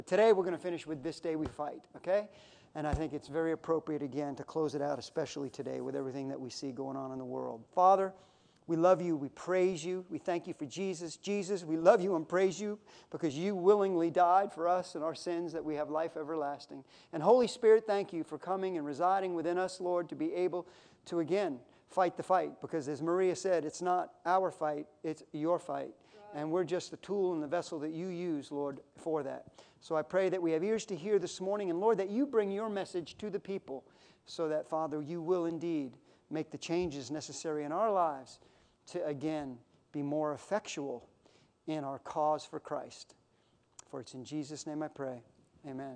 Today we're going to finish with This Day We Fight, okay? And I think it's very appropriate again to close it out, especially today with everything that we see going on in the world. Father, we love you, we praise you, we thank you for Jesus. Jesus, we love you and praise you because you willingly died for us and our sins that we have life everlasting. And Holy Spirit, thank you for coming and residing within us, Lord, to be able to again fight the fight. Because as Maria said, it's not our fight, it's your fight. And we're just the tool and the vessel that you use, Lord, for that. So I pray that we have ears to hear this morning, and Lord, that you bring your message to the people so that, Father, you will indeed make the changes necessary in our lives to, again, be more effectual in our cause for Christ. For it's in Jesus' name I pray. Amen.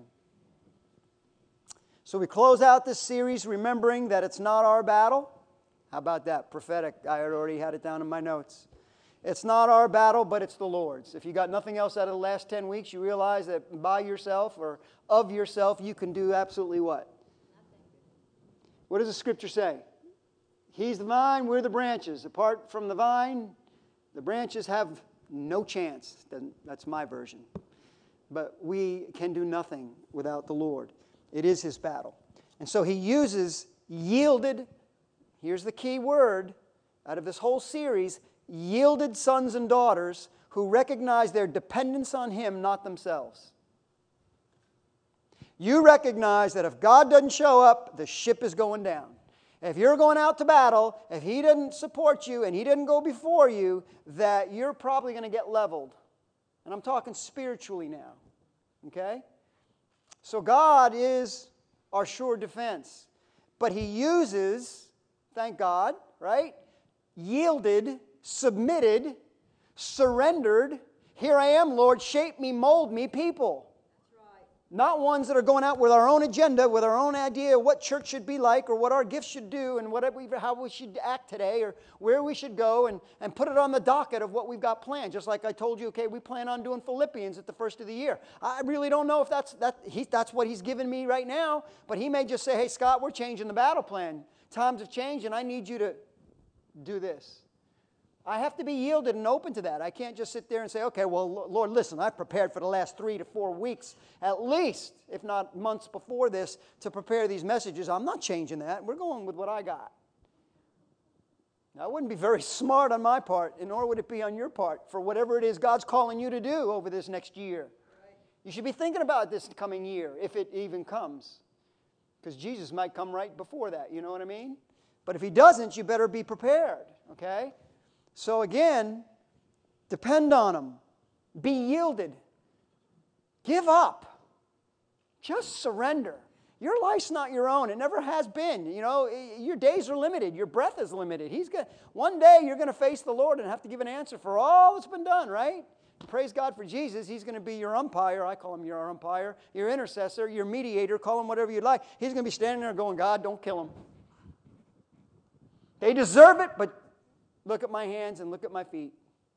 So we close out this series remembering that it's not our battle. How about that? Prophetic. I already had it down in my notes. It's not our battle, but it's the Lord's. If you got nothing else out of the last 10 weeks, you realize that by yourself or of yourself, you can do absolutely what? Nothing. What does the Scripture say? He's the vine, we're the branches. Apart from the vine, the branches have no chance. That's my version. But we can do nothing without the Lord. It is His battle. And so He uses yielded, here's the key word out of this whole series, yielded sons and daughters who recognize their dependence on Him, not themselves. You recognize that if God doesn't show up, the ship is going down. If you're going out to battle, if He didn't support you and He didn't go before you, that you're probably going to get leveled. And I'm talking spiritually now. Okay? So God is our sure defense. But He uses, thank God, right? Yielded, submitted, surrendered, here I am, Lord, shape me, mold me, people. That's right. Not ones that are going out with our own agenda, with our own idea of what church should be like or what our gifts should do and how we should act today or where we should go and put it on the docket of what we've got planned. Just like I told you, okay, we plan on doing Philippians at the first of the year. I really don't know if that's what He's given me right now, but He may just say, hey, Scott, we're changing the battle plan. Times have changed and I need you to do this. I have to be yielded and open to that. I can't just sit there and say, okay, well, Lord, listen, I've prepared for the last 3 to 4 weeks, at least, if not months before this, to prepare these messages. I'm not changing that. We're going with what I got. Now, it wouldn't be very smart on my part, and nor would it be on your part, for whatever it is God's calling you to do over this next year. You should be thinking about this coming year, if it even comes. Because Jesus might come right before that, you know what I mean? But if He doesn't, you better be prepared, okay? So again, depend on Him. Be yielded. Give up. Just surrender. Your life's not your own. It never has been. You know, your days are limited. Your breath is limited. One day you're going to face the Lord and have to give an answer for all that's been done, right? Praise God for Jesus. He's going to be your umpire. I call Him your umpire. Your intercessor, your mediator. Call Him whatever you'd like. He's going to be standing there going, God, don't kill them. They deserve it, but look at my hands and look at my feet.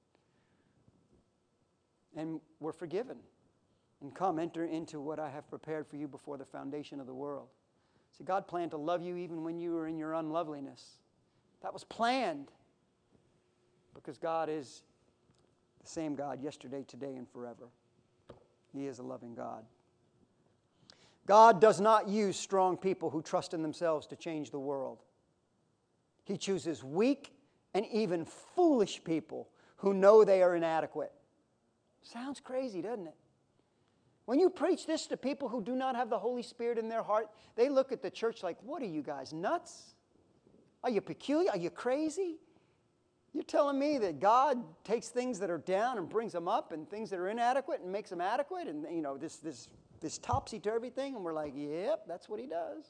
And we're forgiven. And come, enter into what I have prepared for you before the foundation of the world. See, God planned to love you even when you were in your unloveliness. That was planned. Because God is the same God yesterday, today, and forever. He is a loving God. God does not use strong people who trust in themselves to change the world. He chooses weak and even foolish people who know they are inadequate. Sounds crazy, doesn't it? When you preach this to people who do not have the Holy Spirit in their heart, they look at the church like, what are you guys, nuts? Are you peculiar? Are you crazy? You're telling me that God takes things that are down and brings them up and things that are inadequate and makes them adequate and, you know, this topsy-turvy thing, and we're like, yep, that's what He does.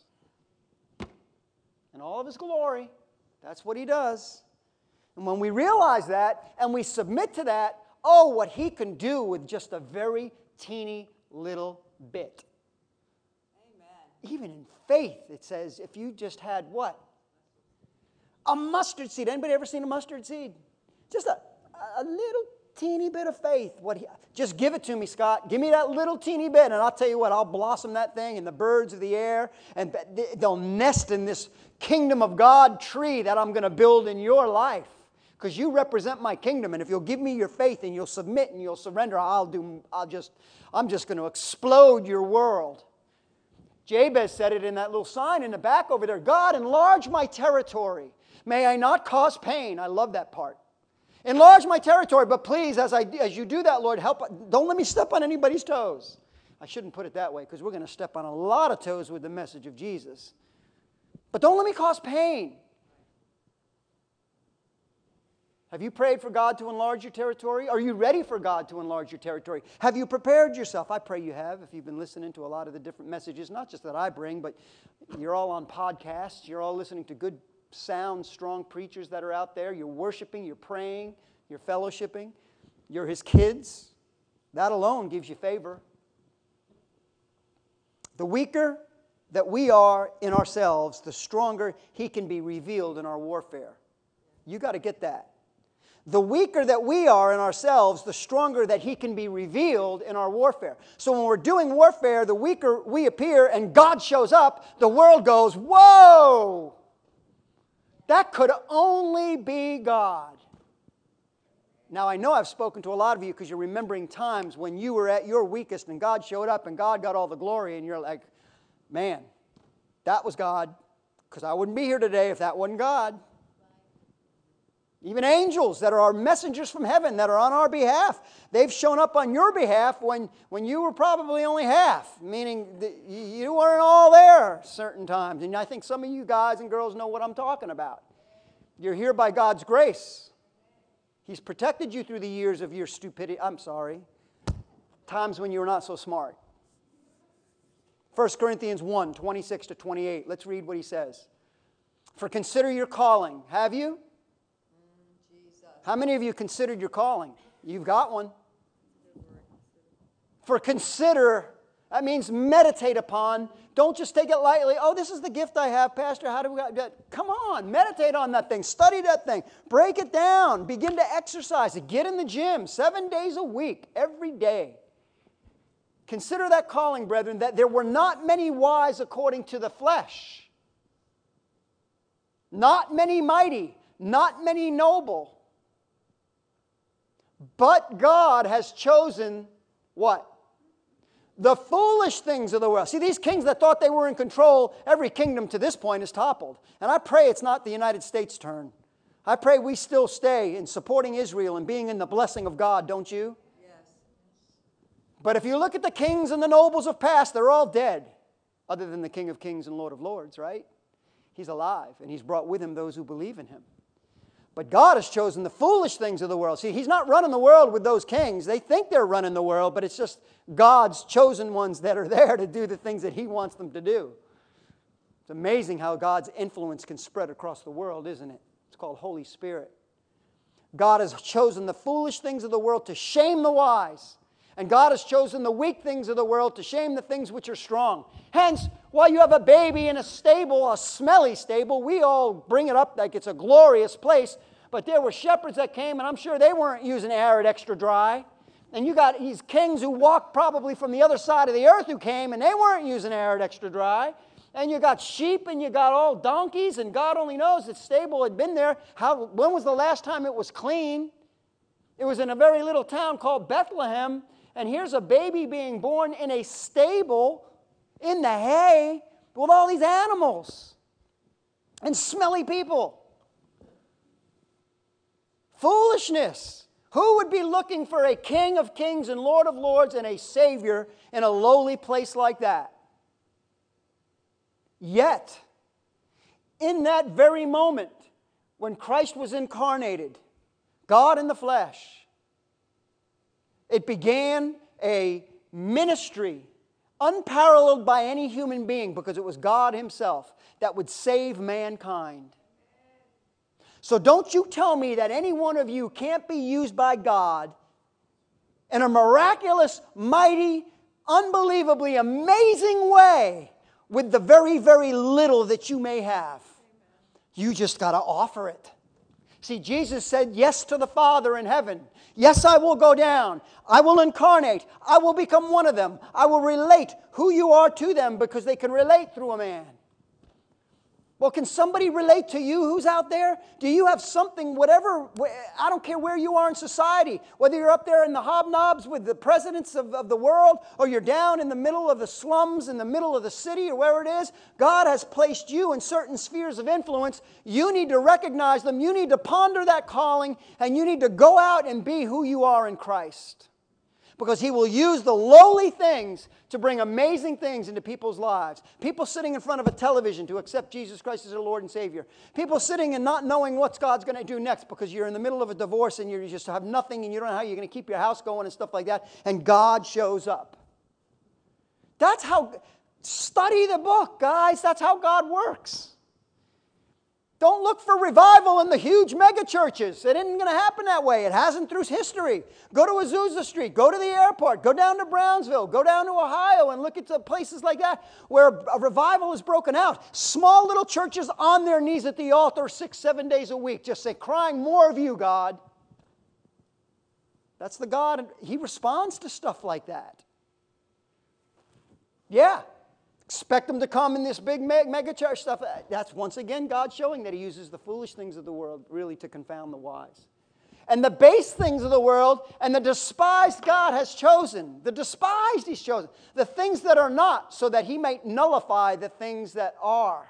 In all of His glory, that's what He does. And when we realize that and we submit to that, oh, what He can do with just a very teeny little bit. Amen. Even in faith, it says, if you just had what? A mustard seed. Anybody ever seen a mustard seed? Just a little teeny bit of faith. Just give it to me, Scott. Give me that little teeny bit, and I'll tell you what, I'll blossom that thing, and the birds of the air, and they'll nest in this kingdom of God tree that I'm going to build in your life. Because you represent my kingdom, and if you'll give me your faith and you'll submit and you'll surrender, I'm just going to explode your world. Jabez said it in that little sign in the back over there. God, enlarge my territory. May I not cause pain. I love that part. Enlarge my territory, but please, as you do that, Lord, don't let me step on anybody's toes. I shouldn't put it that way, because we're going to step on a lot of toes with the message of Jesus. But don't let me cause pain. Have you prayed for God to enlarge your territory? Are you ready for God to enlarge your territory? Have you prepared yourself? I pray you have, if you've been listening to a lot of the different messages, not just that I bring, but you're all on podcasts. You're all listening to good, sound, strong preachers that are out there. You're worshiping, you're praying, you're fellowshipping. You're His kids. That alone gives you favor. The weaker that we are in ourselves, the stronger He can be revealed in our warfare. You got to get that. The weaker that we are in ourselves, the stronger that He can be revealed in our warfare. So when we're doing warfare, the weaker we appear and God shows up, the world goes, whoa! That could only be God. Now I know I've spoken to a lot of you because you're remembering times when you were at your weakest and God showed up and God got all the glory and you're like, man, that was God, because I wouldn't be here today if that wasn't God. Even angels that are our messengers from heaven that are on our behalf, they've shown up on your behalf when you were probably only half, meaning you weren't all there certain times. And I think some of you guys and girls know what I'm talking about. You're here by God's grace. He's protected you through the years of your stupidity. Times when you were not so smart. 1 Corinthians 1, 26 to 28. Let's read what he says. For consider your calling. Have you? How many of you considered your calling? You've got one. For consider, that means meditate upon. Don't just take it lightly. Oh, this is the gift I have, Pastor. How do we got? Come on, meditate on that thing. Study that thing. Break it down. Begin to exercise it. Get in the gym 7 days a week, every day. Consider that calling, brethren, that there were not many wise according to the flesh. Not many mighty. Not many noble. But God has chosen what? The foolish things of the world. See, these kings that thought they were in control, every kingdom to this point is toppled. And I pray it's not the United States' turn. I pray we still stay in supporting Israel and being in the blessing of God, don't you? Yes. But if you look at the kings and the nobles of past, they're all dead. Other than the King of Kings and Lord of Lords, right? He's alive, and He's brought with Him those who believe in Him. But God has chosen the foolish things of the world. See, He's not running the world with those kings. They think they're running the world, but it's just God's chosen ones that are there to do the things that He wants them to do. It's amazing how God's influence can spread across the world, isn't it? It's called Holy Spirit. God has chosen the foolish things of the world to shame the wise. And God has chosen the weak things of the world to shame the things which are strong. Hence, while you have a baby in a stable, a smelly stable, we all bring it up like it's a glorious place. But there were shepherds that came, and I'm sure they weren't using Arid Extra Dry. And you got these kings who walked probably from the other side of the earth who came, and they weren't using Arid Extra Dry. And you got sheep, and you got all donkeys, and God only knows the stable had been there. When was the last time it was clean? It was in a very little town called Bethlehem. And here's a baby being born in a stable in the hay with all these animals and smelly people. Foolishness. Who would be looking for a King of Kings and Lord of Lords and a Savior in a lowly place like that? Yet, in that very moment when Christ was incarnated, God in the flesh, it began a ministry unparalleled by any human being, because it was God Himself that would save mankind. So don't you tell me that any one of you can't be used by God in a miraculous, mighty, unbelievably amazing way with the very, very little that you may have. You just got to offer it. See, Jesus said yes to the Father in heaven. Yes, I will go down. I will incarnate. I will become one of them. I will relate who you are to them because they can relate through a man. Well, can somebody relate to you who's out there? Do you have something, whatever, I don't care where you are in society, whether you're up there in the hobnobs with the presidents of the world, or you're down in the middle of the slums, in the middle of the city, or wherever it is, God has placed you in certain spheres of influence. You need to recognize them, you need to ponder that calling, and you need to go out and be who you are in Christ. Because He will use the lowly things to bring amazing things into people's lives. People sitting in front of a television to accept Jesus Christ as their Lord and Savior. People sitting and not knowing what God's going to do next because you're in the middle of a divorce and you just have nothing and you don't know how you're going to keep your house going and stuff like that. And God shows up. That's how, study the book, guys. That's how God works. Don't look for revival in the huge mega churches. It isn't going to happen that way. It hasn't through history. Go to Azusa Street. Go to the airport. Go down to Brownsville. Go down to Ohio and look at the places like that where a revival is broken out. Small little churches on their knees at the altar 6-7 days a week. Just say, crying, more of you, God. That's the God. He responds to stuff like that. Yeah. Expect them to come in this big mega church stuff. That's once again God showing that He uses the foolish things of the world really to confound the wise. And the base things of the world and the despised God has chosen. The despised He's chosen. The things that are not, so that He may nullify the things that are.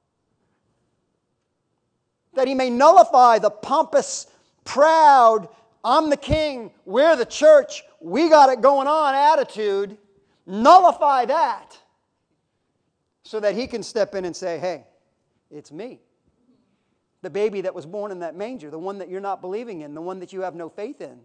That He may nullify the pompous, proud, I'm the king, we're the church, we got it going on attitude. Nullify that. So that He can step in and say, hey, it's me. The baby that was born in that manger, the one that you're not believing in, the one that you have no faith in.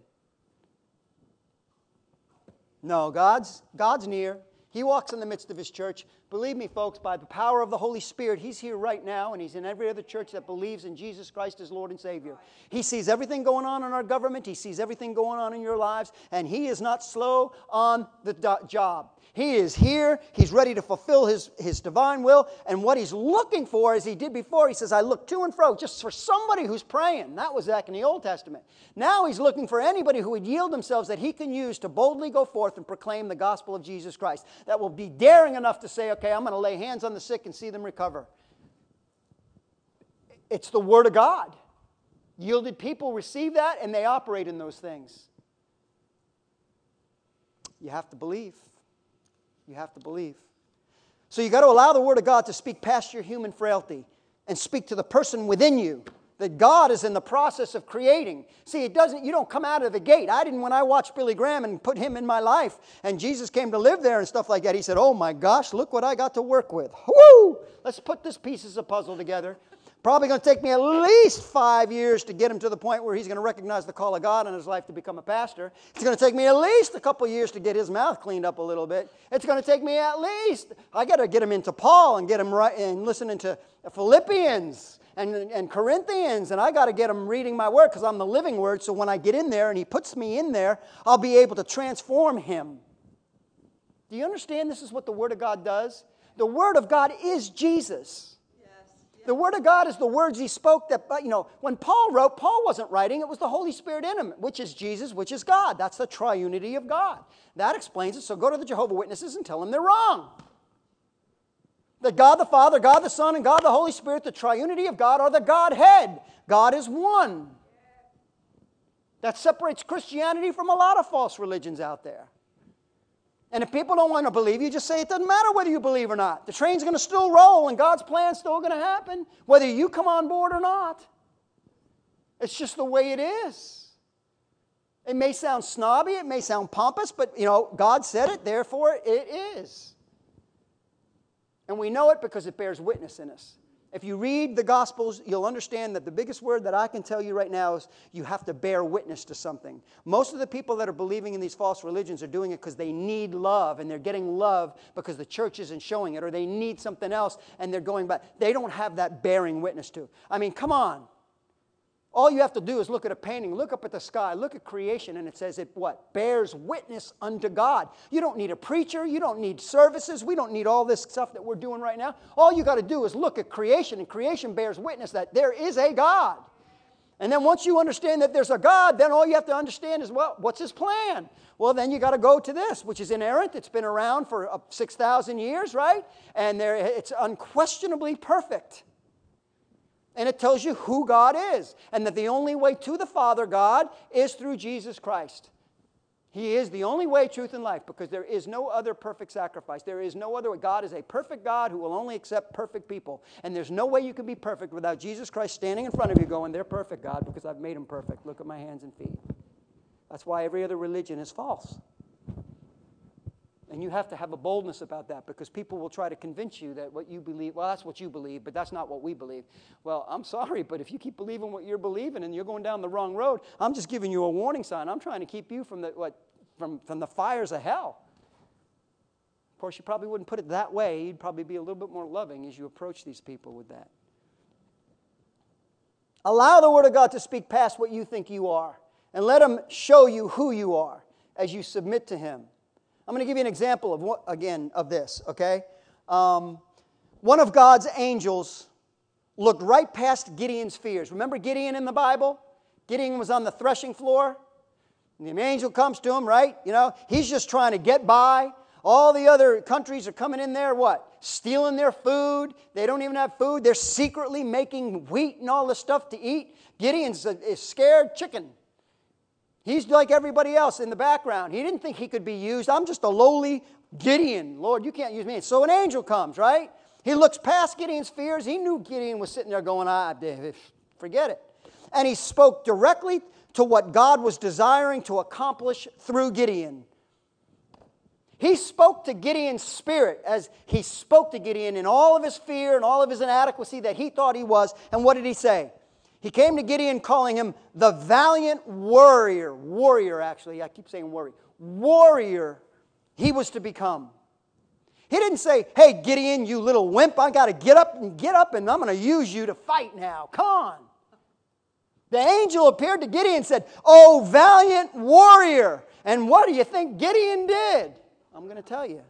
No, God's near. He walks in the midst of His church. Believe me, folks, by the power of the Holy Spirit, He's here right now, and He's in every other church that believes in Jesus Christ as Lord and Savior. He sees everything going on in our government. He sees everything going on in your lives, and He is not slow on the job. He is here. He's ready to fulfill His divine will. And what He's looking for, as He did before, He says, I look to and fro just for somebody who's praying. That was back in the Old Testament. Now He's looking for anybody who would yield themselves that He can use to boldly go forth and proclaim the gospel of Jesus Christ. That will be daring enough to say, okay, I'm going to lay hands on the sick and see them recover. It's the Word of God. Yielded people receive that and they operate in those things. You have to believe. You have to believe. So you got to allow the Word of God to speak past your human frailty and speak to the person within you that God is in the process of creating. See, you don't come out of the gate. I didn't when I watched Billy Graham and put him in my life and Jesus came to live there and stuff like that. He said, oh my gosh, look what I got to work with. Woo! Let's put this pieces of puzzle together. Probably going to take me at least 5 years to get him to the point where he's going to recognize the call of God in his life to become a pastor. It's going to take me at least a couple years to get his mouth cleaned up a little bit. It's going to take me at least, I got to get him into Paul and get him right and listening to Philippians and Corinthians, and I got to get him reading my word because I'm the living word, so when I get in there and he puts me in there, I'll be able to transform him. Do you understand this is what the Word of God does? The Word of God is Jesus. The Word of God is the words He spoke that, when Paul wrote, Paul wasn't writing. It was the Holy Spirit in him, which is Jesus, which is God. That's the triunity of God. That explains it. So go to the Jehovah's Witnesses and tell them they're wrong. That God the Father, God the Son, and God the Holy Spirit, the triunity of God, are the Godhead. God is one. That separates Christianity from a lot of false religions out there. And if people don't want to believe you, just say it doesn't matter whether you believe or not. The train's going to still roll and God's plan's still going to happen, whether you come on board or not. It's just the way it is. It may sound snobby, it may sound pompous, but God said it, therefore it is. And we know it because it bears witness in us. If you read the Gospels, you'll understand that the biggest word that I can tell you right now is you have to bear witness to something. Most of the people that are believing in these false religions are doing it because they need love, and they're getting love because the church isn't showing it, or they need something else, and they're going back. They don't have that bearing witness to. I mean, come on. All you have to do is look at a painting, look up at the sky, look at creation, and it says it what? Bears witness unto God. You don't need a preacher. You don't need services. We don't need all this stuff that we're doing right now. All you got to do is look at creation, and creation bears witness that there is a God. And then once you understand that there's a God, then all you have to understand is, well, what's His plan? Well, then you got to go to this, which is inerrant. It's been around for 6,000 years, right? And it's unquestionably perfect. And it tells you who God is, and that the only way to the Father God is through Jesus Christ. He is the only way, truth, and life, because there is no other perfect sacrifice. There is no other way. God is a perfect God who will only accept perfect people. And there's no way you can be perfect without Jesus Christ standing in front of you going, they're perfect, God, because I've made them perfect. Look at my hands and feet. That's why every other religion is false. And you have to have a boldness about that, because people will try to convince you that what you believe, well, that's what you believe, but that's not what we believe. Well, I'm sorry, but if you keep believing what you're believing and you're going down the wrong road, I'm just giving you a warning sign. I'm trying to keep you from the fires of hell. Of course, you probably wouldn't put it that way. You'd probably be a little bit more loving as you approach these people with that. Allow the Word of God to speak past what you think you are, and let Him show you who you are as you submit to Him. I'm going to give you an example of this, okay? One of God's angels looked right past Gideon's fears. Remember Gideon in the Bible? Gideon was on the threshing floor. And the angel comes to him, right? You know, he's just trying to get by. All the other countries are coming in there, what? Stealing their food. They don't even have food. They're secretly making wheat and all this stuff to eat. Gideon's a scared chicken. He's like everybody else in the background. He didn't think he could be used. I'm just a lowly Gideon. Lord, you can't use me. So an angel comes, right? He looks past Gideon's fears. He knew Gideon was sitting there going, forget it. And he spoke directly to what God was desiring to accomplish through Gideon. He spoke to Gideon's spirit as he spoke to Gideon in all of his fear and all of his inadequacy that he thought he was. And what did he say? He came to Gideon calling him the valiant warrior. Warrior, actually. I keep saying warrior. Warrior he was to become. He didn't say, hey, Gideon, you little wimp, I got to get up and I'm going to use you to fight now. Come on. The angel appeared to Gideon and said, oh, valiant warrior. And what do you think Gideon did? I'm going to tell you.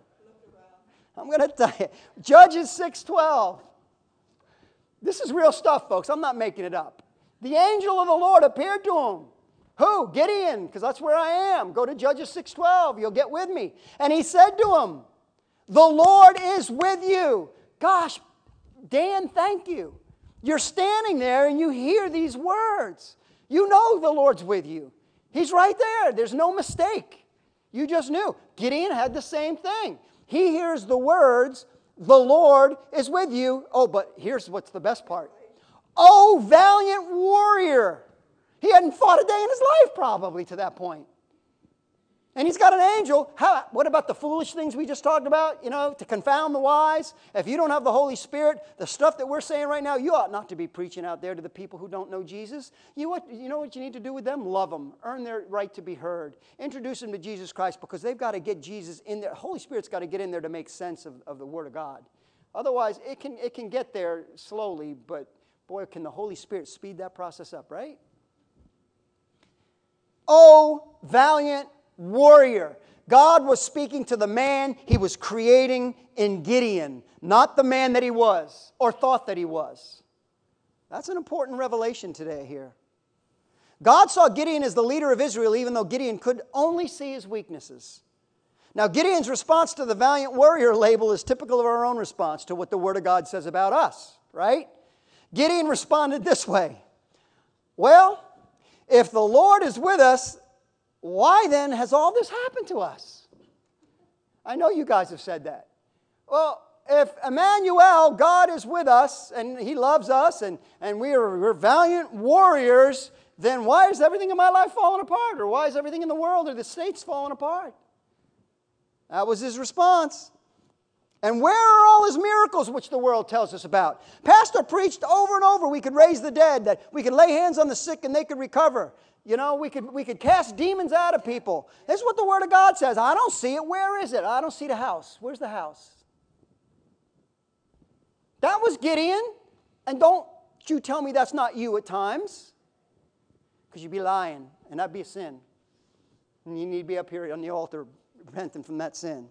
Judges 6:12. This is real stuff, folks. I'm not making it up. The angel of the Lord appeared to him. Who? Gideon, because that's where I am. Go to Judges 6:12. You'll get with me. And he said to him, the Lord is with you. Gosh, Dan, thank you. You're standing there and you hear these words. You know the Lord's with you. He's right there. There's no mistake. You just knew. Gideon had the same thing. He hears the words, the Lord is with you. Oh, but here's what's the best part. Oh, valiant warrior. He hadn't fought a day in his life probably to that point. And he's got an angel. What about the foolish things we just talked about? You know, to confound the wise. If you don't have the Holy Spirit, the stuff that we're saying right now, you ought not to be preaching out there to the people who don't know Jesus. You know what you need to do with them? Love them. Earn their right to be heard. Introduce them to Jesus Christ, because they've got to get Jesus in there. Holy Spirit's got to get in there to make sense of the Word of God. Otherwise, it can get there slowly, but boy, can the Holy Spirit speed that process up, right? Oh, valiant warrior. God was speaking to the man He was creating in Gideon, not the man that he was or thought that he was. That's an important revelation today here. God saw Gideon as the leader of Israel, even though Gideon could only see his weaknesses. Now, Gideon's response to the valiant warrior label is typical of our own response to what the Word of God says about us, right? Gideon responded this way. Well, if the Lord is with us, why then has all this happened to us? I know you guys have said that. Well, if Emmanuel, God is with us and He loves us and we're valiant warriors, then why is everything in my life falling apart? Or why is everything in the world or the states falling apart? That was his response. And where are all His miracles which the world tells us about? Pastor preached over and over we could raise the dead, that we could lay hands on the sick and they could recover. You know, we could cast demons out of people. This is what the Word of God says. I don't see it. Where is it? I don't see the house. Where's the house? That was Gideon. And don't you tell me that's not you at times. Because you'd be lying. And that'd be a sin. And you need to be up here on the altar repenting from that sin.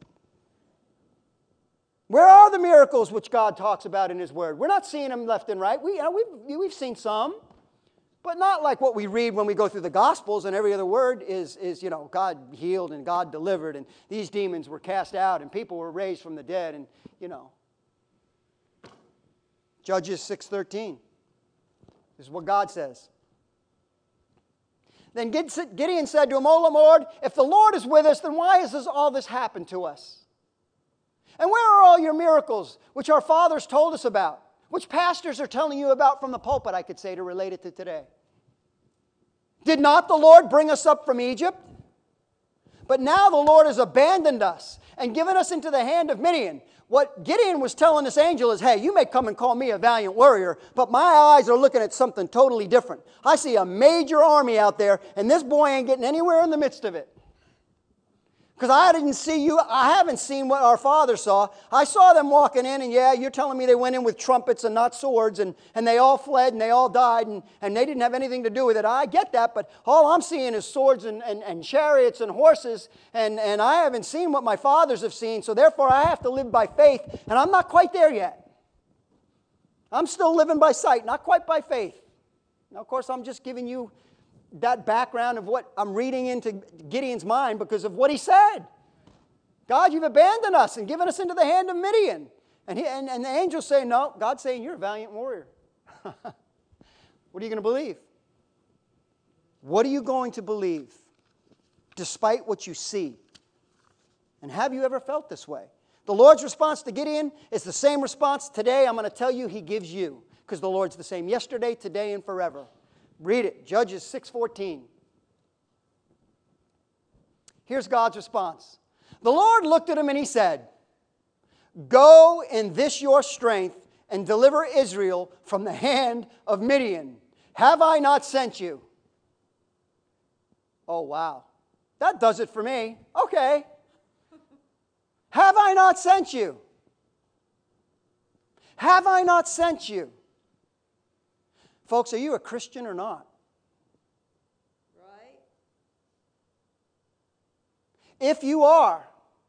Where are the miracles which God talks about in His Word? We're not seeing them left and right. We've seen some. But not like what we read when we go through the Gospels and every other word is God healed and God delivered and these demons were cast out and people were raised from the dead and, Judges 6:13. This is what God says. Then Gideon said to him, O Lord, if the Lord is with us, then why has all this happened to us? And where are all your miracles, which our fathers told us about? Which pastors are telling you about from the pulpit, I could say, to relate it to today. Did not the Lord bring us up from Egypt? But now the Lord has abandoned us and given us into the hand of Midian. What Gideon was telling this angel is, hey, you may come and call me a valiant warrior, but my eyes are looking at something totally different. I see a major army out there, and this boy ain't getting anywhere in the midst of it. Because I haven't seen what our father saw. I saw them walking in, and yeah, you're telling me they went in with trumpets and not swords, and they all fled and they all died, and they didn't have anything to do with it. I get that, but all I'm seeing is swords and chariots and horses, and I haven't seen what my fathers have seen, so therefore I have to live by faith, and I'm not quite there yet. I'm still living by sight, not quite by faith. Now, of course, I'm just giving you that background of what I'm reading into Gideon's mind because of what he said. God, you've abandoned us and given us into the hand of Midian. And the angels say, no, God's saying you're a valiant warrior. What are you going to believe? What are you going to believe despite what you see? And have you ever felt this way? The Lord's response to Gideon is the same response today I'm going to tell you He gives you, because the Lord's the same yesterday, today, and forever. Read it, Judges 6:14. Here's God's response. The Lord looked at him and He said, go in this your strength and deliver Israel from the hand of Midian. Have I not sent you? Oh, wow. That does it for me. Okay. Have I not sent you? Have I not sent you? Folks, are you a Christian or not? Right. If you are,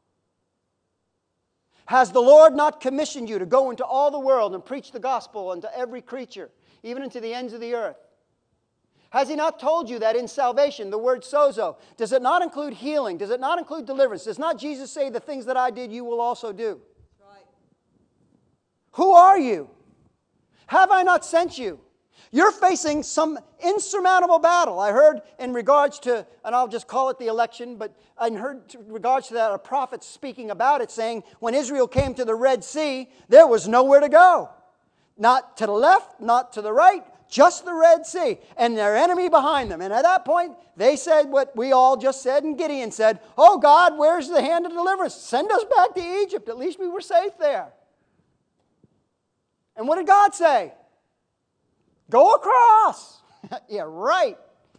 has the Lord not commissioned you to go into all the world and preach the gospel unto every creature, even unto the ends of the earth? Has He not told you that in salvation, the word sozo, does it not include healing? Does it not include deliverance? Does not Jesus say, the things that I did, you will also do? Right. Who are you? Have I not sent you? You're facing some insurmountable battle. I heard in regards to, and I'll just call it the election, but I heard in regards to that a prophet speaking about it, saying when Israel came to the Red Sea, there was nowhere to go. Not to the left, not to the right, just the Red Sea, and their enemy behind them. And at that point, they said what we all just said, and Gideon said, oh God, where's the hand of deliverance? Send us back to Egypt. At least we were safe there. And what did God say? Go across. Yeah, right.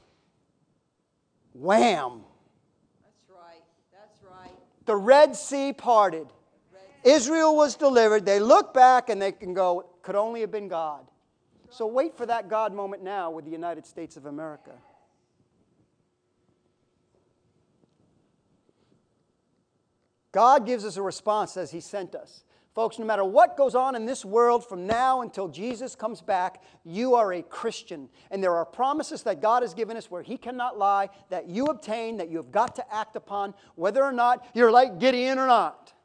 Wham. That's right. That's right. The Red Sea parted. Israel was delivered. They look back and they can go, it could only have been God. So wait for that God moment now with the United States of America. God gives us a response as He sent us. Folks, no matter what goes on in this world from now until Jesus comes back, you are a Christian. And there are promises that God has given us where He cannot lie, that you obtain, that you have got to act upon, whether or not you're like Gideon or not.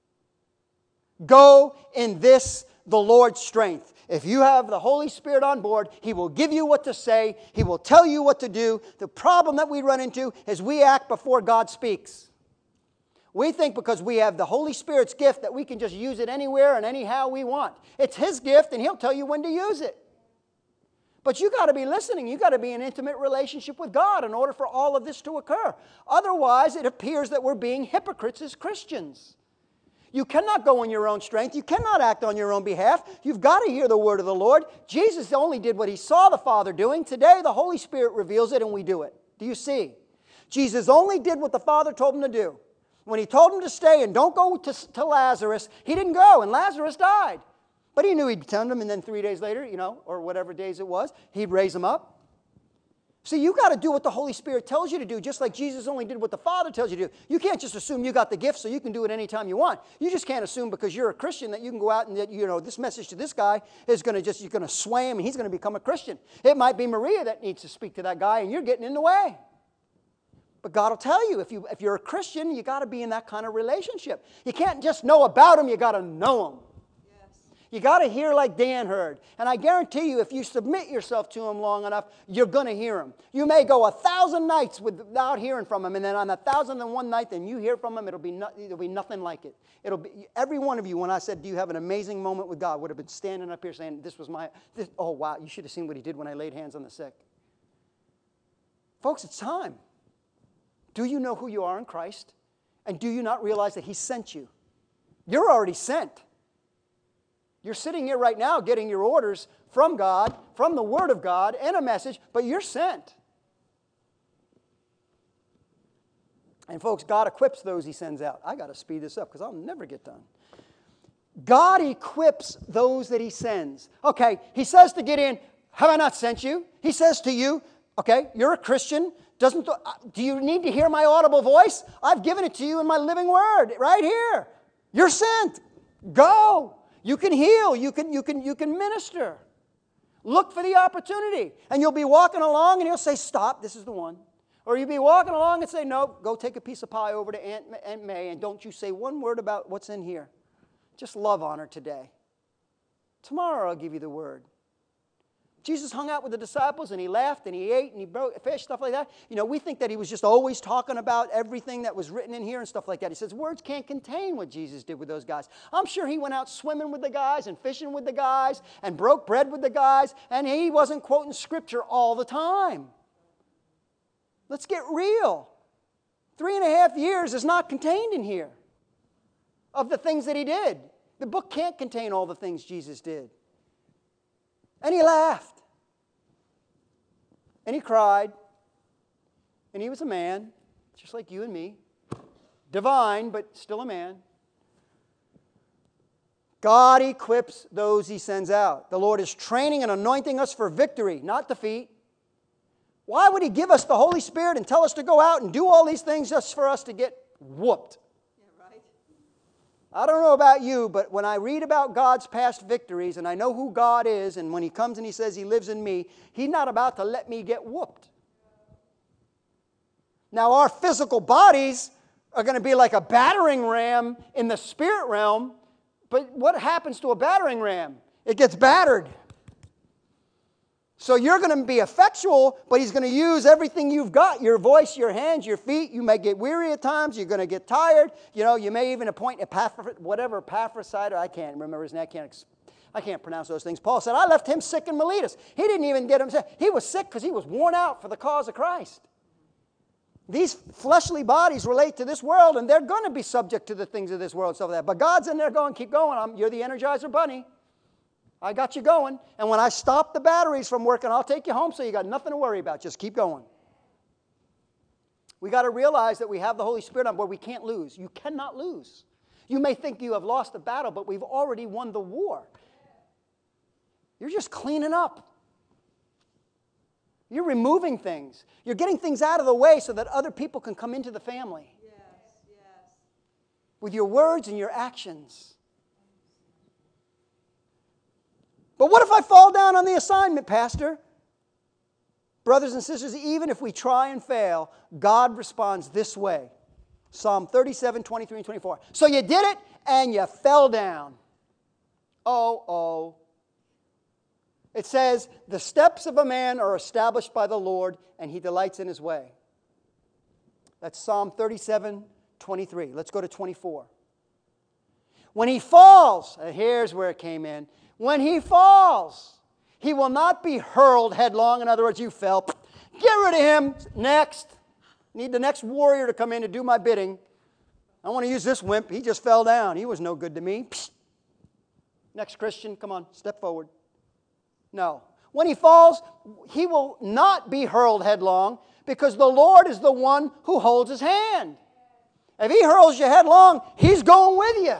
Go in this, the Lord's strength. If you have the Holy Spirit on board, He will give you what to say. He will tell you what to do. The problem that we run into is we act before God speaks. We think because we have the Holy Spirit's gift that we can just use it anywhere and anyhow we want. It's His gift and He'll tell you when to use it. But you got to be listening. You got to be in an intimate relationship with God in order for all of this to occur. Otherwise, it appears that we're being hypocrites as Christians. You cannot go in your own strength. You cannot act on your own behalf. You've got to hear the word of the Lord. Jesus only did what He saw the Father doing. Today, the Holy Spirit reveals it and we do it. Do you see? Jesus only did what the Father told Him to do. When He told him to stay and don't go to Lazarus, he didn't go, and Lazarus died. But He knew He'd tend him, and then 3 days later, or whatever days it was, He'd raise him up. See, you got to do what the Holy Spirit tells you to do, just like Jesus only did what the Father tells you to do. You can't just assume you got the gift so you can do it anytime you want. You just can't assume because you're a Christian that you can go out and that, this message to this guy is going to you're going to sway him and he's going to become a Christian. It might be Maria that needs to speak to that guy, and you're getting in the way. But God will tell you, if you're a Christian, you got to be in that kind of relationship. You can't just know about Him, you got to know Him. Yes. You got to hear like Dan heard. And I guarantee you, if you submit yourself to him long enough, you're going to hear him. You may go 1,000 nights without hearing from him, and then on the 1,001st night, then you hear from him, it'll be nothing like it. It'll be every one of you. When I said, "Do you have an amazing moment with God?" would have been standing up here saying, "Oh wow, you should have seen what he did when I laid hands on the sick." Folks, it's time. Do you know who you are in Christ? And do you not realize that He sent you? You're already sent. You're sitting here right now getting your orders from God, from the Word of God, and a message, but you're sent. And folks, God equips those He sends out. I got to speed this up because I'll never get done. God equips those that He sends. Okay, He says to Gideon, "Have I not sent you?" He says to you, okay, you're a Christian. Do you need to hear my audible voice? I've given it to you in my living word right here. You're sent. Go. You can heal. You can minister. Look for the opportunity. And you'll be walking along and He'll say, "Stop, this is the one." Or you'll be walking along and say, "Nope, go take a piece of pie over to Aunt May and don't you say one word about what's in here. Just love on her today. Tomorrow I'll give you the word." Jesus hung out with the disciples and He laughed and He ate and He broke fish, stuff like that. You know, we think that He was just always talking about everything that was written in here and stuff like that. He says words can't contain what Jesus did with those guys. I'm sure He went out swimming with the guys and fishing with the guys and broke bread with the guys, and He wasn't quoting Scripture all the time. Let's get real. 3.5 years is not contained in here of the things that He did. The book can't contain all the things Jesus did. And He laughed. And He cried. And He was a man, just like you and me. Divine, but still a man. God equips those He sends out. The Lord is training and anointing us for victory, not defeat. Why would He give us the Holy Spirit and tell us to go out and do all these things just for us to get whooped? I don't know about you, but when I read about God's past victories and I know who God is, and when He comes and He says He lives in me, He's not about to let me get whooped. Now, our physical bodies are going to be like a battering ram in the spirit realm, but what happens to a battering ram? It gets battered. So you're going to be effectual, but He's going to use everything you've got, your voice, your hands, your feet. You may get weary at times. You're going to get tired. You know, you may even appoint Epaphroditus. I can't remember his name. I can't pronounce those things. Paul said, "I left him sick in Miletus." He didn't even get him sick. He was sick because he was worn out for the cause of Christ. These fleshly bodies relate to this world, and they're going to be subject to the things of this world and stuff like that. But God's in there going, "Keep going. You're the Energizer Bunny. I got you going. And when I stop the batteries from working, I'll take you home so you got nothing to worry about. Just keep going." We got to realize that we have the Holy Spirit on board. We can't lose. You cannot lose. You may think you have lost the battle, but we've already won the war. You're just cleaning up. You're removing things. You're getting things out of the way so that other people can come into the family. Yes, yes. With your words and your actions. But what if I fall down on the assignment, Pastor? Brothers and sisters, even if we try and fail, God responds this way. Psalm 37, 23 and 24. So you did it and you fell down. Oh. It says, "The steps of a man are established by the Lord, and He delights in His way." That's Psalm 37, 23. Let's go to 24. When he falls, here's where it came in. When he falls, he will not be hurled headlong. In other words, you fell. Get rid of him. Next. Need the next warrior to come in to do my bidding. I want to use this wimp. He just fell down. He was no good to me. Next Christian, come on, step forward. No. When he falls, he will not be hurled headlong because the Lord is the one who holds his hand. If he hurls you headlong, he's going with you.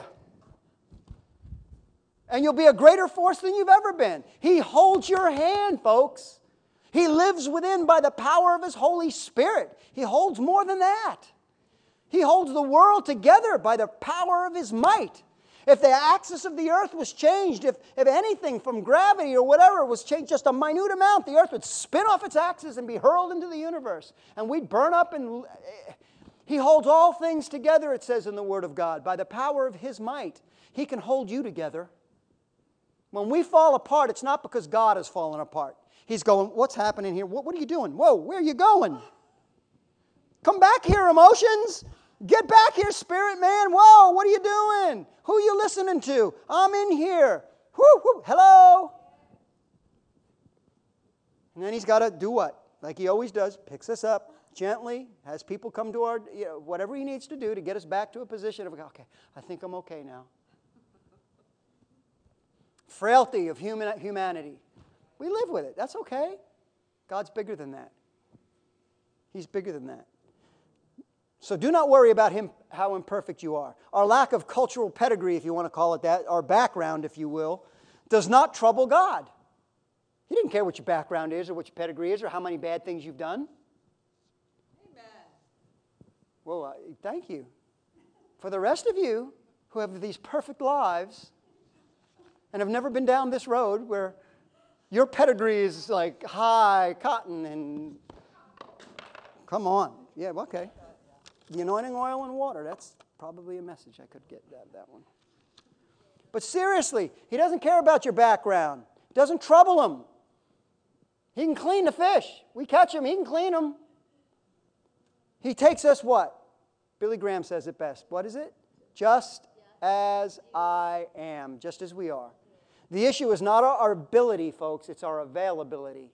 And you'll be a greater force than you've ever been. He holds your hand, folks. He lives within by the power of His Holy Spirit. He holds more than that. He holds the world together by the power of His might. If the axis of the earth was changed, if anything from gravity or whatever was changed just a minute amount, the earth would spin off its axis and be hurled into the universe. And we'd burn up and... He holds all things together, it says in the Word of God, by the power of His might. He can hold you together. When we fall apart, it's not because God has fallen apart. He's going, what's happening here? What are you doing? Whoa, where are you going? Come back here, emotions. Get back here, spirit man. Whoa, what are you doing? Who are you listening to? I'm in here. Whoo, whoo, hello. And then he's got to do what? Like he always does, picks us up gently, has people come to our, whatever he needs to do to get us back to a position of, okay, I think I'm okay now. Frailty of humanity. We live with it. That's okay. God's bigger than that. He's bigger than that. So do not worry about him, how imperfect you are. Our lack of cultural pedigree, if you want to call it that, our background, if you will, does not trouble God. He didn't care what your background is or what your pedigree is or how many bad things you've done. Amen. Well, thank you. For the rest of you who have these perfect lives and have never been down this road where your pedigree is like high cotton and come on. Yeah, okay. The anointing oil and water, that's probably a message. I could get that one. But seriously, he doesn't care about your background. It doesn't trouble him. He can clean the fish. We catch him, he can clean them. He takes us what? Billy Graham says it best. What is it? Just as I am, just as we are. The issue is not our ability, folks, it's our availability.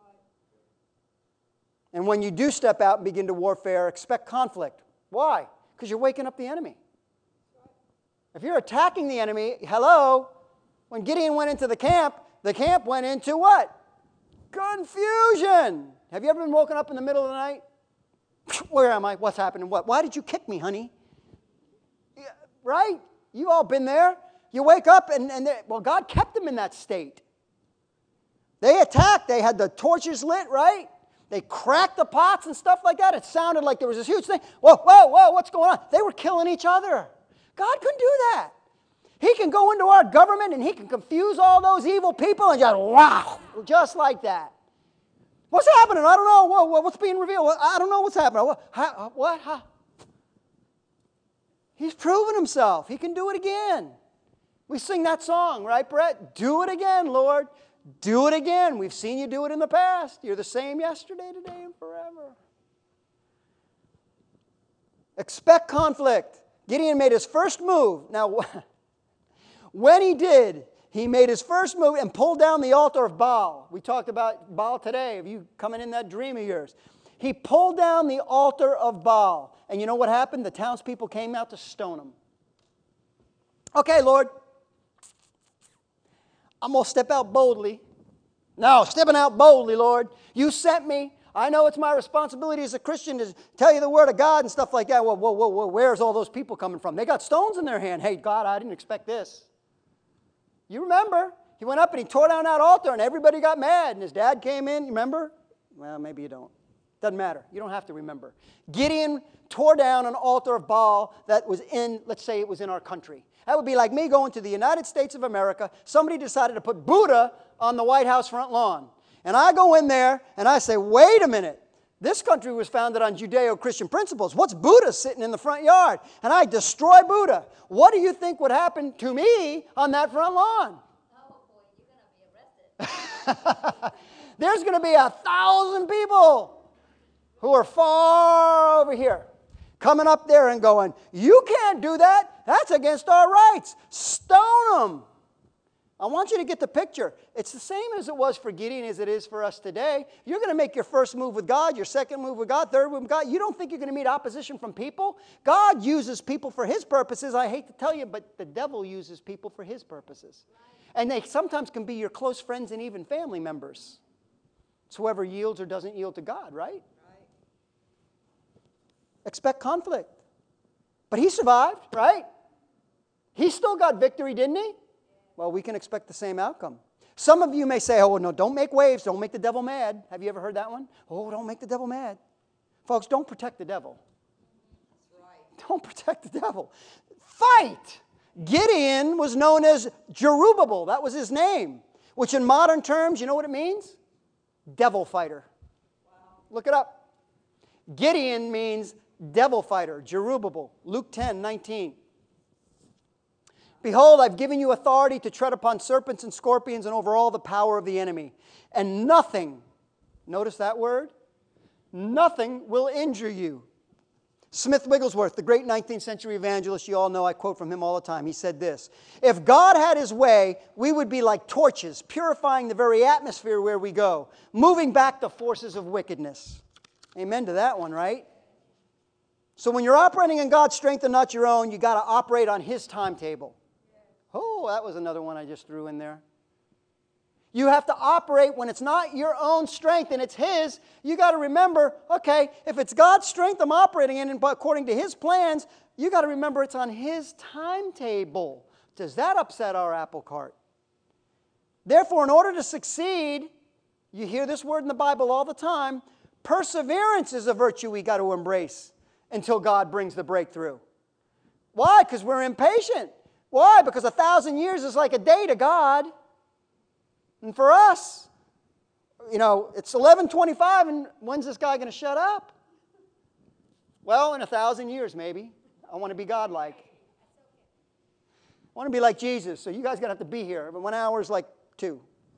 And when you do step out and begin to warfare, expect conflict. Why? Because you're waking up the enemy. If you're attacking the enemy, hello, when Gideon went into the camp went into what? Confusion. Have you ever been woken up in the middle of the night? Where am I? What's happening? What? Why did you kick me, honey? Yeah, right? You've all been there. You wake up and God kept them in that state. They attacked. They had the torches lit, right? They cracked the pots and stuff like that. It sounded like there was this huge thing. Whoa, whoa, whoa, what's going on? They were killing each other. God couldn't do that. He can go into our government and he can confuse all those evil people and just, wow, just like that. What's happening? I don't know. Whoa, what's being revealed? I don't know what's happening. What? How? He's proven himself. He can do it again. We sing that song, right, Brett? Do it again, Lord. Do it again. We've seen you do it in the past. You're the same yesterday, today, and forever. Expect conflict. Gideon made his first move. Now, when he did, he made his first move and pulled down the altar of Baal. We talked about Baal today, of you coming in that dream of yours. He pulled down the altar of Baal. And you know what happened? The townspeople came out to stone him. Okay, Lord. I'm going to step out boldly. No, stepping out boldly, Lord. You sent me. I know it's my responsibility as a Christian to tell you the word of God and stuff like that. Whoa. Where's all those people coming from? They got stones in their hand. Hey, God, I didn't expect this. You remember? He went up and he tore down that altar and everybody got mad. And his dad came in. You remember? Well, maybe you don't. Doesn't matter. You don't have to remember. Gideon tore down an altar of Baal that was in, let's say it was in our country. That would be like me going to the United States of America. Somebody decided to put Buddha on the White House front lawn. And I go in there and I say, wait a minute. This country was founded on Judeo-Christian principles. What's Buddha sitting in the front yard? And I destroy Buddha. What do you think would happen to me on that front lawn? Oh, boy, you're going to be arrested. There's going to be 1,000 people who are far over here coming up there and going, you can't do that. That's against our rights. Stone them. I want you to get the picture. It's the same as it was for Gideon as it is for us today. You're going to make your first move with God, your second move with God, third move with God. You don't think you're going to meet opposition from people? God uses people for His purposes. I hate to tell you, but the devil uses people for his purposes. And they sometimes can be your close friends and even family members. It's whoever yields or doesn't yield to God, right? Expect conflict. But he survived, right? He still got victory, didn't he? Well, we can expect the same outcome. Some of you may say, oh, no, don't make waves. Don't make the devil mad. Have you ever heard that one? Oh, don't make the devil mad. Folks, don't protect the devil. That's right. Don't protect the devil. Fight! Gideon was known as Jerubbaal. That was his name, which in modern terms, you know what it means? Devil fighter. Wow. Look it up. Gideon means devil fighter, Jerubbaal. Luke 10:19. Behold, I've given you authority to tread upon serpents and scorpions and over all the power of the enemy. And nothing, notice that word, nothing will injure you. Smith Wigglesworth, the great 19th century evangelist, you all know I quote from him all the time. He said this, if God had His way, we would be like torches, purifying the very atmosphere where we go, moving back the forces of wickedness. Amen to that one, right? So when you're operating in God's strength and not your own, you got to operate on His timetable. Oh, that was another one I just threw in there. You have to operate when it's not your own strength and it's His. You got to remember, okay, if it's God's strength I'm operating in, but according to His plans, you got to remember it's on His timetable. Does that upset our apple cart? Therefore, in order to succeed, you hear this word in the Bible all the time, perseverance is a virtue we got to embrace until God brings the breakthrough. Why? Because we're impatient. Why? Because 1,000 years is like a day to God. And for us, it's 11:25, and when's this guy going to shut up? Well, in 1,000 years, maybe. I want to be godlike. I want to be like Jesus, so you guys got to have to be here. But 1 hour is like 2.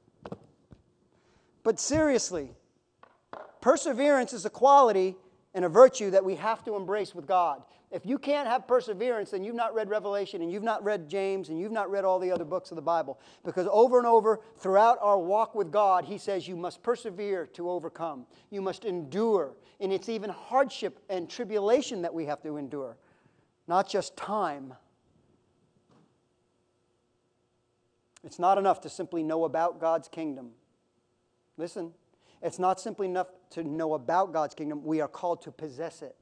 But seriously, perseverance is a quality and a virtue that we have to embrace with God. If you can't have perseverance, then you've not read Revelation, and you've not read James, and you've not read all the other books of the Bible. Because over and over, throughout our walk with God, He says you must persevere to overcome. You must endure. And it's even hardship and tribulation that we have to endure, not just time. It's not enough to simply know about God's kingdom. Listen, it's not simply enough to know about God's kingdom. We are called to possess it.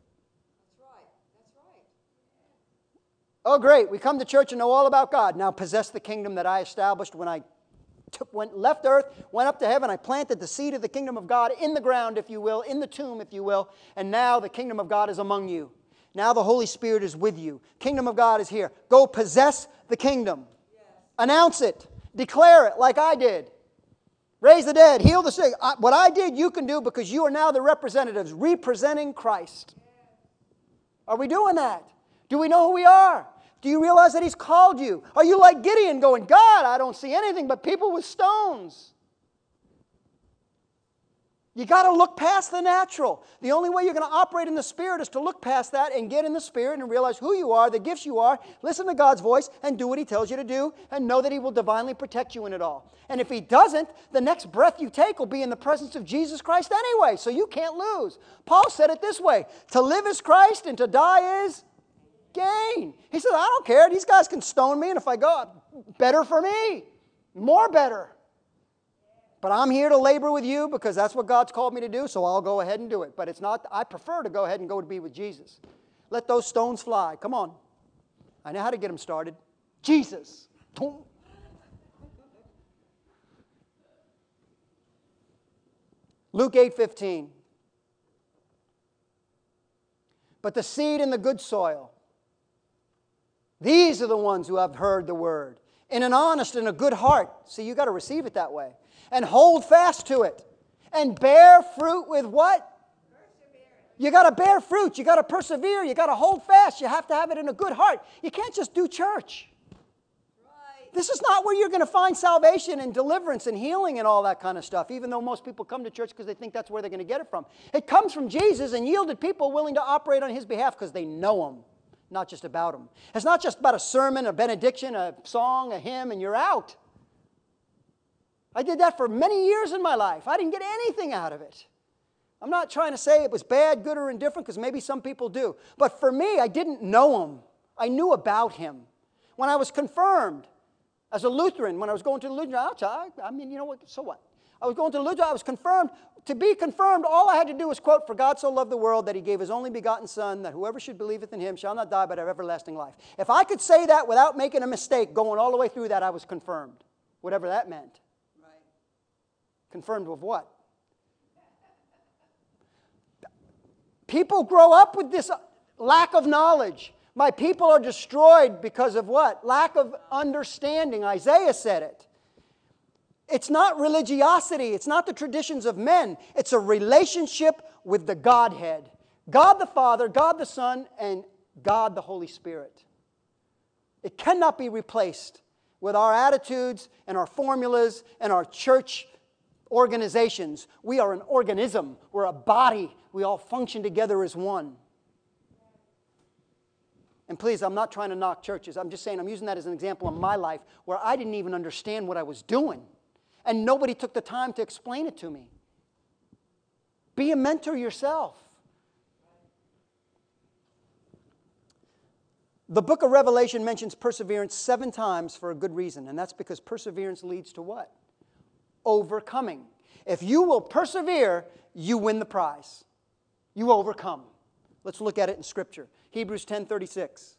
Oh, great. We come to church and know all about God. Now possess the kingdom that I established when I left earth, went up to heaven. I planted the seed of the kingdom of God in the ground, if you will, in the tomb, if you will. And now the kingdom of God is among you. Now the Holy Spirit is with you. Kingdom of God is here. Go possess the kingdom. Yes. Announce it. Declare it like I did. Raise the dead. Heal the sick. What I did, you can do because you are now the representatives representing Christ. Are we doing that? Do we know who we are? Do you realize that He's called you? Are you like Gideon going, God, I don't see anything but people with stones? You got to look past the natural. The only way you're going to operate in the Spirit is to look past that and get in the Spirit and realize who you are, the gifts you are, listen to God's voice and do what He tells you to do and know that He will divinely protect you in it all. And if He doesn't, the next breath you take will be in the presence of Jesus Christ anyway, so you can't lose. Paul said it this way, to live is Christ and to die is gain. He said, I don't care. These guys can stone me, and if I go, better for me. More better. But I'm here to labor with you because that's what God's called me to do, so I'll go ahead and do it. But it's not, I prefer to go ahead and go to be with Jesus. Let those stones fly. Come on. I know how to get them started. Jesus. Luke 8:15. But the seed in the good soil, these are the ones who have heard the word in an honest and a good heart. See, you got to receive it that way. And hold fast to it. And bear fruit with what? Perseverance. You got to bear fruit. You got to persevere. You got to hold fast. You have to have it in a good heart. You can't just do church. Right. This is not where you're going to find salvation and deliverance and healing and all that kind of stuff, even though most people come to church because they think that's where they're going to get it from. It comes from Jesus and yielded people willing to operate on His behalf because they know Him. Not just about Him. It's not just about a sermon, a benediction, a song, a hymn, and you're out. I did that for many years in my life. I didn't get anything out of it. I'm not trying to say it was bad, good, or indifferent, because maybe some people do. But for me, I didn't know Him. I knew about Him. When I was confirmed as a Lutheran, when I was going to the Lutheran, I mean, you know what, so what? I was going to the Lutheran, I was confirmed. To be confirmed, all I had to do was quote, for God so loved the world that He gave His only begotten Son, that whoever should believeth in Him shall not die but have everlasting life. If I could say that without making a mistake, going all the way through that, I was confirmed. Whatever that meant. Right. Confirmed with what? People grow up with this lack of knowledge. My people are destroyed because of what? Lack of understanding. Isaiah said it. It's not religiosity. It's not the traditions of men. It's a relationship with the Godhead. God the Father, God the Son, and God the Holy Spirit. It cannot be replaced with our attitudes and our formulas and our church organizations. We are an organism. We're a body. We all function together as one. And please, I'm not trying to knock churches. I'm just saying I'm using that as an example in my life where I didn't even understand what I was doing. And nobody took the time to explain it to me. Be a mentor yourself. The book of Revelation mentions perseverance 7 times for a good reason. And that's because perseverance leads to what? Overcoming. If you will persevere, you win the prize. You overcome. Let's look at it in Scripture. Hebrews 10:36.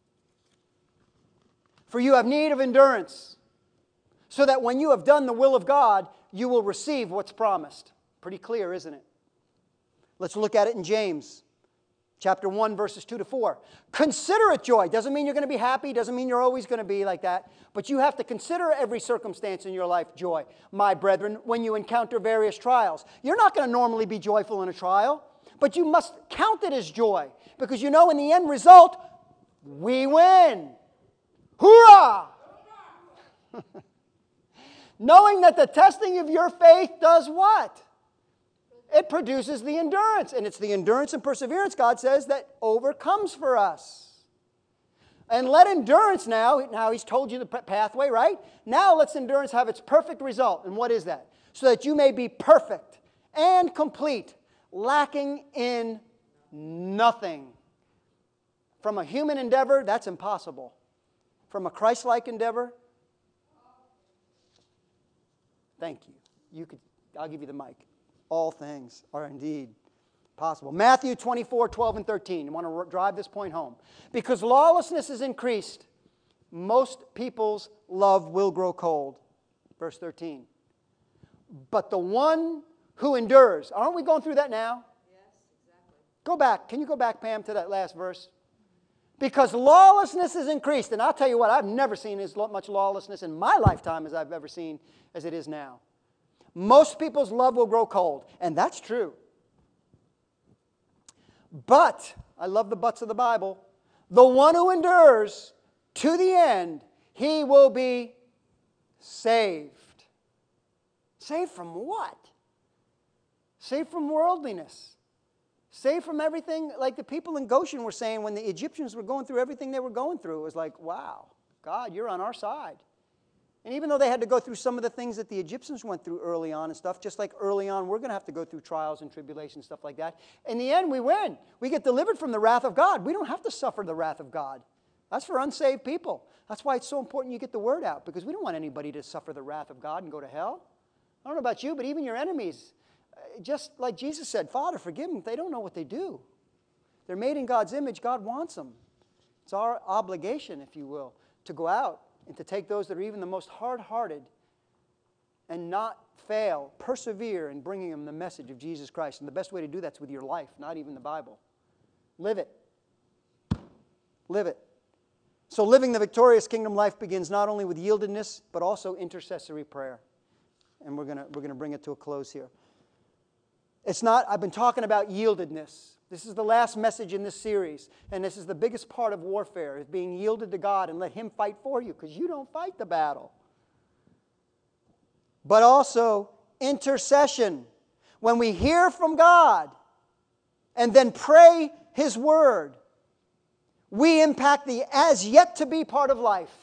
For you have need of endurance, so that when you have done the will of God, you will receive what's promised. Pretty clear, isn't it? Let's look at it in James. Chapter 1, verses 2 to 4. Consider it joy. Doesn't mean you're going to be happy. Doesn't mean you're always going to be like that. But you have to consider every circumstance in your life joy. My brethren, when you encounter various trials. You're not going to normally be joyful in a trial. But you must count it as joy. Because you know in the end result, we win. Hoorah! Knowing that the testing of your faith does what? It produces the endurance. And it's the endurance and perseverance, God says, that overcomes for us. And let endurance now He's told you the pathway, right? Now let's endurance have its perfect result. And what is that? So that you may be perfect and complete, lacking in nothing. From a human endeavor, that's impossible. From a Christ-like endeavor, thank you. I'll give you the mic. All things are indeed possible. Matthew 24:12 and 13. I want to drive this point home. Because lawlessness is increased, most people's love will grow cold. Verse 13. But the one who endures. Aren't we going through that now? Yes, exactly. Go back. Can you go back, Pam, to that last verse? Because lawlessness is increased. And I'll tell you what, I've never seen as much lawlessness in my lifetime as I've ever seen as it is now. Most people's love will grow cold. And that's true. But, I love the buts of the Bible, the one who endures to the end, he will be saved. Saved from what? Saved from worldliness. Saved from everything, like the people in Goshen were saying when the Egyptians were going through everything they were going through. It was like, wow, God, you're on our side. And even though they had to go through some of the things that the Egyptians went through early on and stuff, just like early on, we're going to have to go through trials and tribulations, stuff like that. In the end, we win. We get delivered from the wrath of God. We don't have to suffer the wrath of God. That's for unsaved people. That's why it's so important you get the word out, because we don't want anybody to suffer the wrath of God and go to hell. I don't know about you, but even your enemies, just like Jesus said, Father, forgive them. They don't know what they do. They're made in God's image. God wants them. It's our obligation, if you will, to go out and to take those that are even the most hard-hearted and not fail, persevere in bringing them the message of Jesus Christ. And the best way to do that's with your life, not even the Bible. Live it. Live it. So living the victorious kingdom life begins not only with yieldedness, but also intercessory prayer. And we're going to bring it to a close here. I've been talking about yieldedness. This is the last message in this series. And this is the biggest part of warfare, is being yielded to God and let Him fight for you, because you don't fight the battle. But also intercession. When we hear from God and then pray His word, we impact the as yet to be part of life.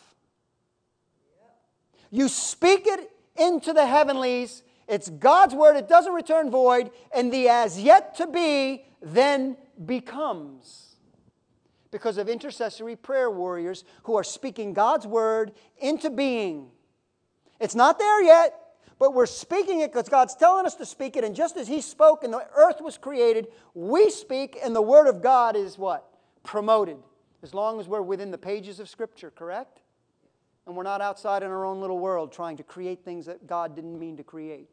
You speak it into the heavenlies. It's God's word. It doesn't return void. And the as yet to be then becomes. Because of intercessory prayer warriors who are speaking God's word into being. It's not there yet, but we're speaking it because God's telling us to speak it. And just as He spoke and the earth was created, we speak and the word of God is what? Promoted. As long as we're within the pages of Scripture, correct? And we're not outside in our own little world trying to create things that God didn't mean to create.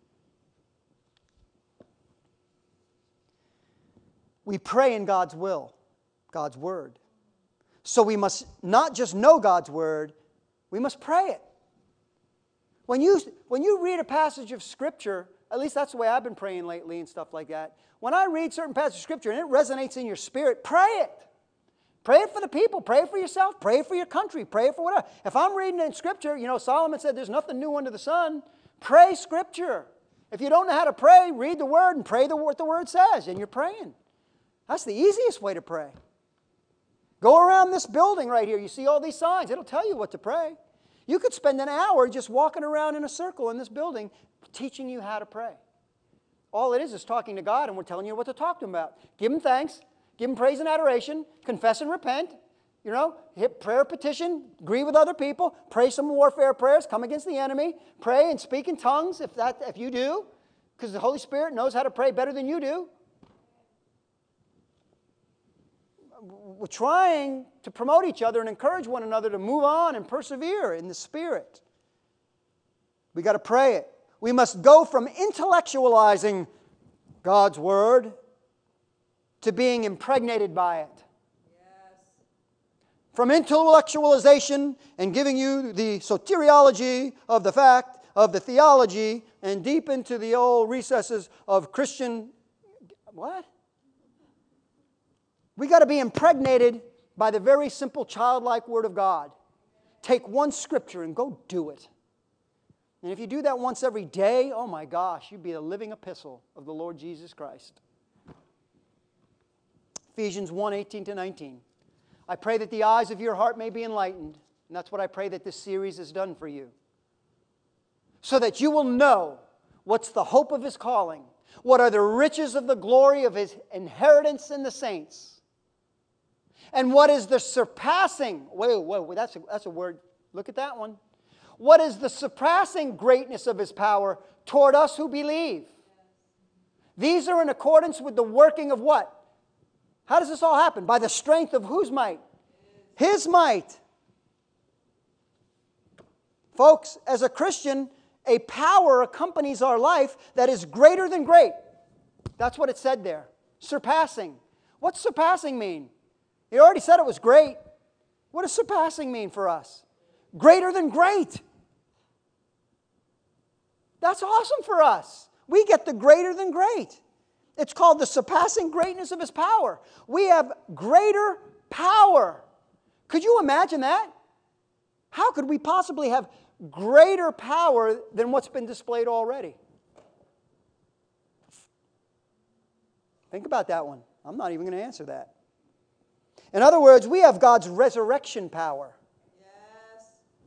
We pray in God's will, God's word. So we must not just know God's word, we must pray it. When you read a passage of Scripture, at least that's the way I've been praying lately and stuff like that. When I read certain passages of Scripture and it resonates in your spirit, pray it. Pray for the people. Pray for yourself. Pray for your country. Pray for whatever. If I'm reading in Scripture, Solomon said there's nothing new under the sun. Pray Scripture. If you don't know how to pray, read the Word and pray what the Word says, and you're praying. That's the easiest way to pray. Go around this building right here. You see all these signs. It'll tell you what to pray. You could spend an hour just walking around in a circle in this building teaching you how to pray. All it is talking to God, and we're telling you what to talk to Him about. Give Him thanks. Give Him praise and adoration. Confess and repent. Hit prayer petition. Agree with other people. Pray some warfare prayers. Come against the enemy. Pray and speak in tongues if you do. Because the Holy Spirit knows how to pray better than you do. We're trying to promote each other and encourage one another to move on and persevere in the Spirit. We got to pray it. We must go from intellectualizing God's Word to being impregnated by it. Yes. From intellectualization and giving you the soteriology of the fact, of the theology, and deep into the old recesses of Christian... What? We got to be impregnated by the very simple childlike Word of God. Take one Scripture and go do it. And if you do that once every day, oh my gosh, you'd be a living epistle of the Lord Jesus Christ. Ephesians 1:18-19. I pray that the eyes of your heart may be enlightened. And that's what I pray that this series has done for you. So that you will know what's the hope of His calling. What are the riches of the glory of His inheritance in the saints. And what is the surpassing... Wait, that's a word. Look at that one. What is the surpassing greatness of His power toward us who believe? These are in accordance with the working of what? How does this all happen? By the strength of whose might? His might. Folks, as a Christian, a power accompanies our life that is greater than great. That's what it said there. Surpassing. What's surpassing mean? He already said it was great. What does surpassing mean for us? Greater than great. That's awesome for us. We get the greater than great. It's called the surpassing greatness of His power. We have greater power. Could you imagine that? How could we possibly have greater power than what's been displayed already? Think about that one. I'm not even going to answer that. In other words, we have God's resurrection power. Yes.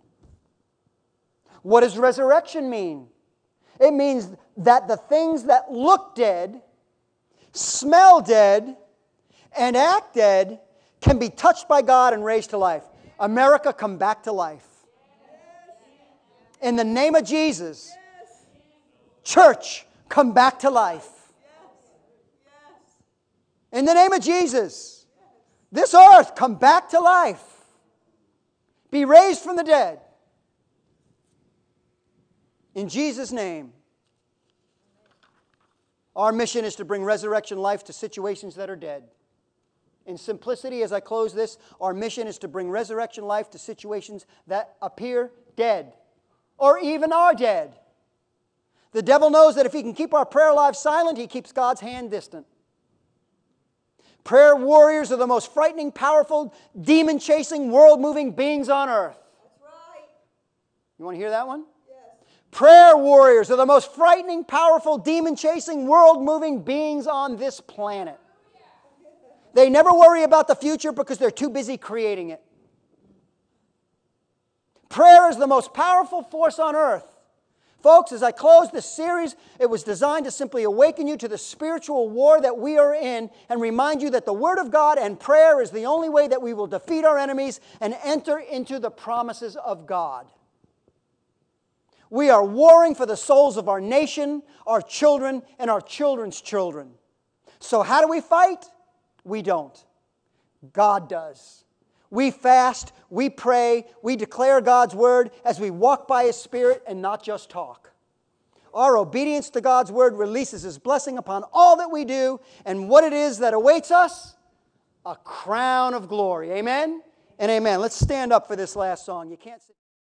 What does resurrection mean? It means that the things that look dead, smell dead, and act dead can be touched by God and raised to life. America, come back to life. In the name of Jesus. Church, come back to life. In the name of Jesus. This earth, come back to life. Be raised from the dead. In Jesus' name. Our mission is to bring resurrection life to situations that are dead. In simplicity, as I close this, our mission is to bring resurrection life to situations that appear dead or even are dead. The devil knows that if he can keep our prayer lives silent, he keeps God's hand distant. Prayer warriors are the most frightening, powerful, demon-chasing, world-moving beings on earth. That's right. You want to hear that one? Yes. Prayer warriors are the most frightening, powerful, demon-chasing, world-moving beings on this planet. They never worry about the future because they're too busy creating it. Prayer is the most powerful force on earth. Folks, as I close this series, it was designed to simply awaken you to the spiritual war that we are in and remind you that the Word of God and prayer is the only way that we will defeat our enemies and enter into the promises of God. We are warring for the souls of our nation, our children, and our children's children. So how do we fight? We don't. God does. We fast, we pray, we declare God's Word as we walk by His Spirit and not just talk. Our obedience to God's Word releases His blessing upon all that we do, and what it is that awaits us? A crown of glory. Amen and amen. Let's stand up for this last song. You can't sit.